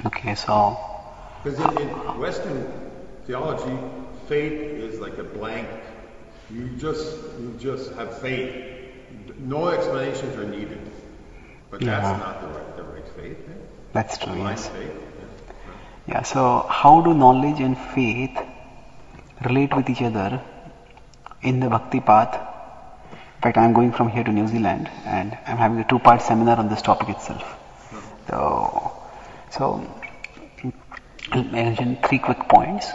Okay, so Because in Western theology, faith is like a blank. You just have faith. No explanations are needed. But that's not the right faith. Eh? that's true. Blind Yes. faith. Yeah. So how do knowledge and faith relate with each other in the bhakti path? In fact, I'm going from here to New Zealand, and I'm having a 2-part seminar on this topic itself. So I'll mention 3 quick points.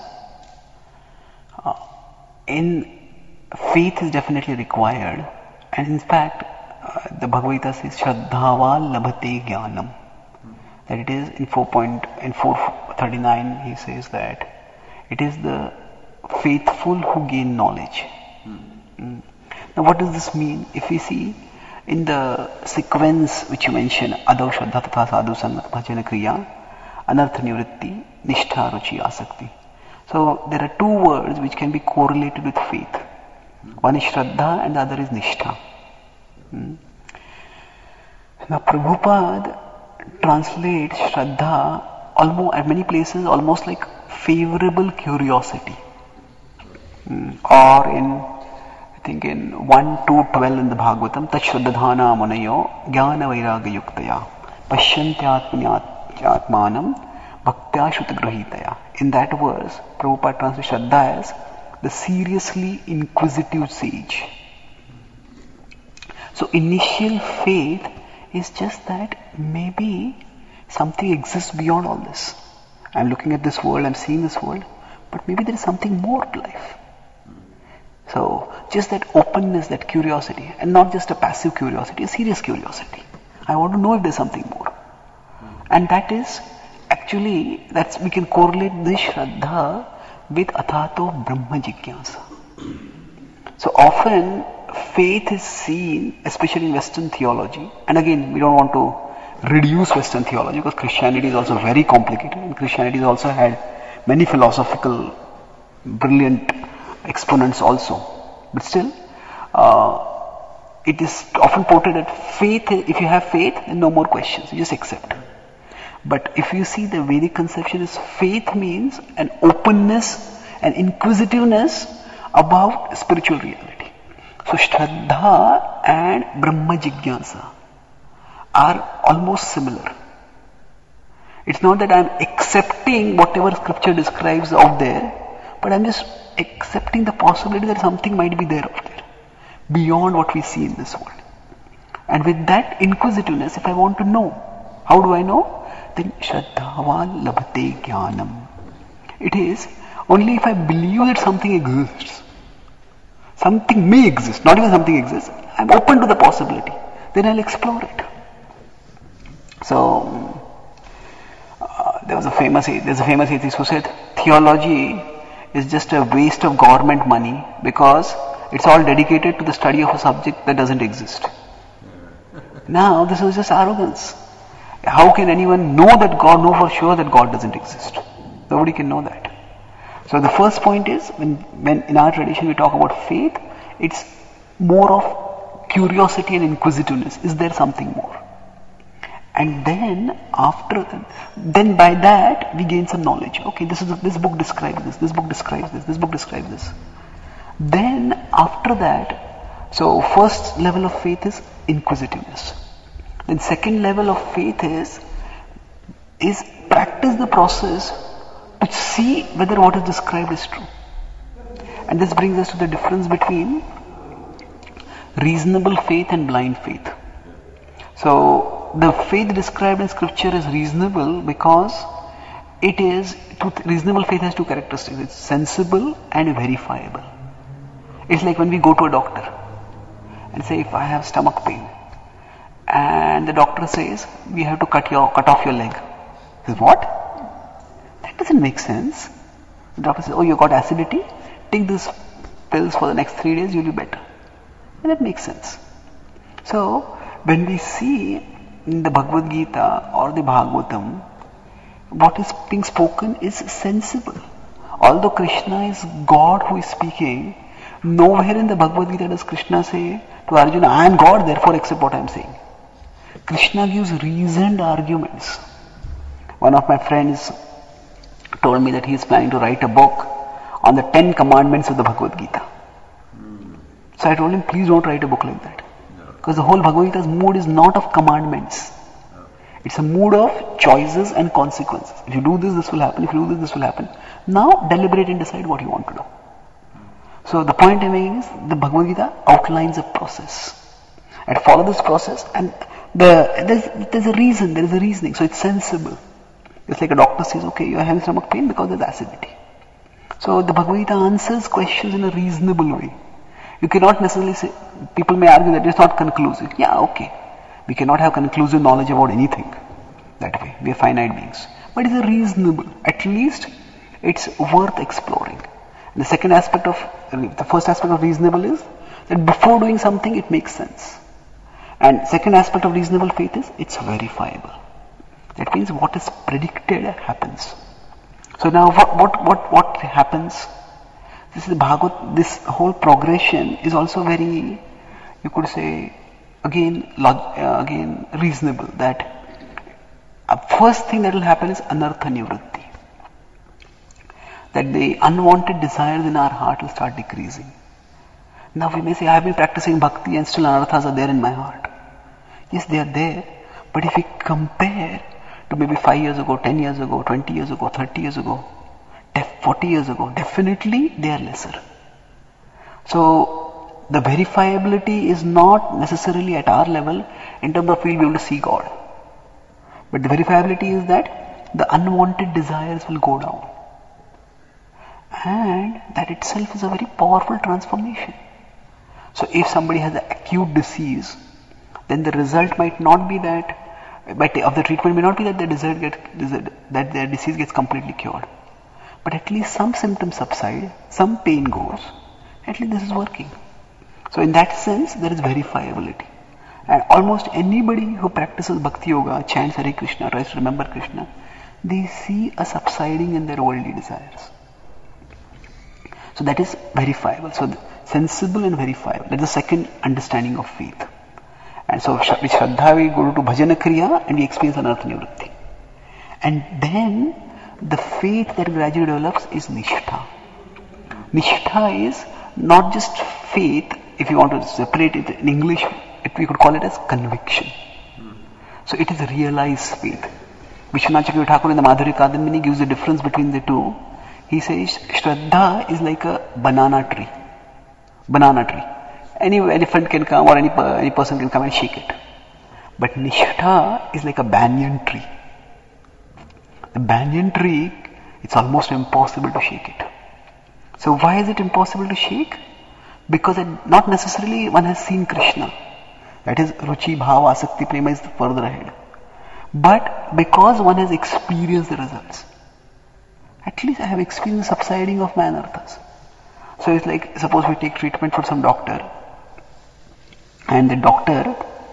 In faith is definitely required, and in fact, the Bhagavad Gita says Shraddhava labhate jnanam. That it is in 439 he says that it is the faithful who gain knowledge. Now what does this mean? If we see in the sequence which you mentioned, Adav Shraddha Tatha Sadhu Sangat Bhajana Kriya, Anartha Nivritti, Nishtha Ruchi Asakti. So there are 2 words which can be correlated with faith. One is Shraddha and the other is Nishtha. Now Prabhupada translates Shraddha almost at many places almost like favorable curiosity. Or in I think in 1:2:12 in the Bhagavatam, Tachshraddhana munayo jnana vairaga yuktaya pasyantyatmanam bhaktya shutagrahitaya. In that verse, Prabhupada translates Shraddha as the seriously inquisitive sage. So initial faith is just that maybe something exists beyond all this. I'm looking at this world, I'm seeing this world, but maybe there is something more to life. So just that openness, that curiosity, and not just a passive curiosity, a serious curiosity. I want to know if there's something more. And that is actually, we can correlate this Shraddha with Athato Brahma Jigyasa. So often faith is seen, especially in Western theology, and again we don't want to reduce Western theology because Christianity is also very complicated, and Christianity has also had many philosophical brilliant exponents also. But still, it is often portrayed that faith, if you have faith, then no more questions, you just accept. But if you see the Vedic conception is faith means an openness, an inquisitiveness about spiritual reality. So Shraddha and Brahma Jigyasa are almost similar. It's not that I'm accepting whatever scripture describes out there, but I'm just accepting the possibility that something might be there out there, beyond what we see in this world. And with that inquisitiveness, if I want to know, how do I know? Then Shraddhava labhate jnanam. It is only if I believe that something exists, something may exist, not even something exists, I'm open to the possibility, then I'll explore it. So, there's a famous atheist who said, theology is just a waste of government money because it's all dedicated to the study of a subject that doesn't exist. Now, this is just arrogance. How can anyone know for sure that God doesn't exist? Nobody can know that. So the first point is, when in our tradition we talk about faith, it's more of curiosity and inquisitiveness. Is there something more? And then then by that we gain some knowledge. Okay, this book describes this, this book describes this, this book describes this. Then after that, so first level of faith is inquisitiveness. Then second level of faith is practice the process to see whether what is described is true. And this brings us to the difference between reasonable faith and blind faith. So the faith described in scripture is reasonable because reasonable faith has 2 characteristics. It's sensible and verifiable. It's like when we go to a doctor and say, if I have stomach pain, and the doctor says, we have to cut off your leg. He says, what? That doesn't make sense. The doctor says, oh, you got acidity? Take these pills for the next 3 days, you'll be better. And that makes sense. So, when we see in the Bhagavad Gita or the Bhagavatam, what is being spoken is sensible. Although Krishna is God who is speaking, nowhere in the Bhagavad Gita does Krishna say to Arjuna, I am God, therefore accept what I am saying. Krishna gives reasoned arguments. One of my friends told me that he is planning to write a book on the 10 commandments of the Bhagavad Gita. So I told him, please don't write a book like that. Because the whole Bhagavad Gita's mood is not of commandments. It's a mood of choices and consequences. If you do this, this will happen. If you do this, this will happen. Now deliberate and decide what you want to do. So the point I'm making is the Bhagavad Gita outlines a process. And follow this process, and there's a reason, there is a reasoning, so it's sensible. It's like a doctor says, okay, you are having stomach pain because there's acidity. So the Bhagavad Gita answers questions in a reasonable way. You cannot necessarily say, people may argue that it's not conclusive. Yeah, okay. We cannot have conclusive knowledge about anything that way. We are finite beings. But it's a reasonable. At least it's worth exploring. And the first aspect of reasonable is that before doing something, it makes sense. And second aspect of reasonable faith is it's verifiable. That means what is predicted happens. So now what happens? This is Bhagavad, this whole progression is also very, you could say, again reasonable. That first thing that will happen is anartha nivritti. That the unwanted desires in our heart will start decreasing. Now we may say, I have been practicing bhakti and still anarthas are there in my heart. Yes, they are there. But if we compare to maybe 5 years ago, 10 years ago, 20 years ago, 30 years ago, 40 years ago, definitely they are lesser. So the verifiability is not necessarily at our level in terms of we'll be able to see God. But the verifiability is that the unwanted desires will go down. And that itself is a very powerful transformation. So if somebody has an acute disease, then the result might not be that, of the treatment may not be that their disease gets completely cured. But at least some symptoms subside, some pain goes, at least this is working. So in that sense, there is verifiability. And almost anybody who practices Bhakti Yoga, chants Hare Krishna, tries to remember Krishna, they see a subsiding in their worldly desires. So that is verifiable. So sensible and verifiable. That is the second understanding of faith. And so with Shraddha we go to Bhajana Kriya and we experience Anartha Nivritti. And then the faith that gradually develops is Nishtha. Nishtha is not just faith, if you want to separate it in English, we could call it as conviction. So it is realized faith. Vishwanath Chakravarti Thakur in the Madhurya Kadambini gives the difference between the two. He says Shraddha is like a banana tree. Banana tree. Any elephant can come or any person can come and shake it. But Nishtha is like a banyan tree. The banyan tree, it's almost impossible to shake it. So why is it impossible to shake? Because not necessarily one has seen Krishna. That is Ruchi, Bhava, Asakti, Prema is further ahead. But because one has experienced the results. At least I have experienced subsiding of my anarthas. So it's like, suppose we take treatment from some doctor. And the doctor,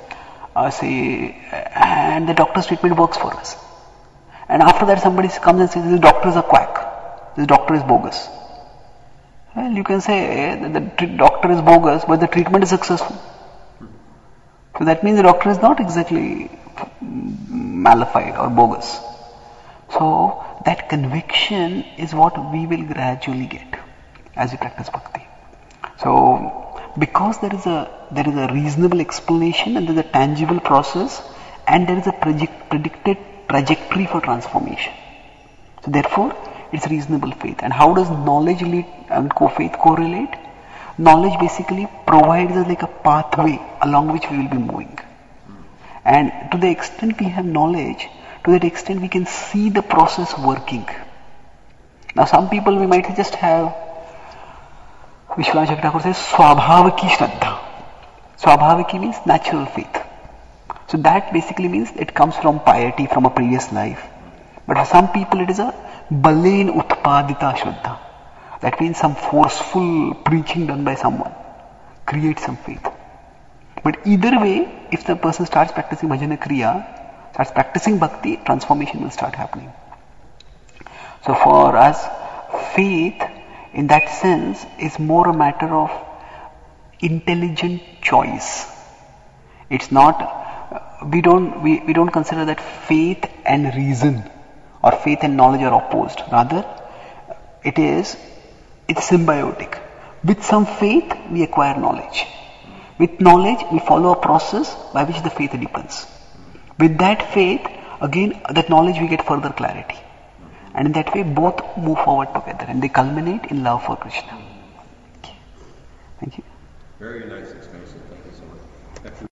and the doctor's treatment works for us. And after that somebody comes and says, this doctor is a quack. This doctor is bogus. Well, you can say that the doctor is bogus, but the treatment is successful. So that means the doctor is not exactly malified or bogus. So that conviction is what we will gradually get as we practice bhakti. So because there is a reasonable explanation and there is a tangible process and there is a predicted trajectory for transformation. So therefore, it's reasonable faith. And how does knowledge and faith correlate? Knowledge basically provides us like a pathway along which we will be moving. And to the extent we have knowledge, to that extent we can see the process working. Now some people we might just have, Vishwanath Chakravarti Thakur says, Swabhavaki Shraddha. Swabhavaki means natural faith. So that basically means it comes from piety, from a previous life. But for some people it is a Balain Utpadita Shraddha. That means some forceful preaching done by someone creates some faith. But either way, if the person starts practicing Bhajana Kriya, starts practicing Bhakti, transformation will start happening. So for us, faith in that sense is more a matter of intelligent choice. It's not, we don't consider that faith and reason or faith and knowledge are opposed. Rather, it's symbiotic. With some faith, we acquire knowledge. With knowledge, we follow a process by which the faith deepens. With that faith, again, that knowledge we get further clarity. And in that way, both move forward together and they culminate in love for Krishna. Okay. Thank you. Very nice.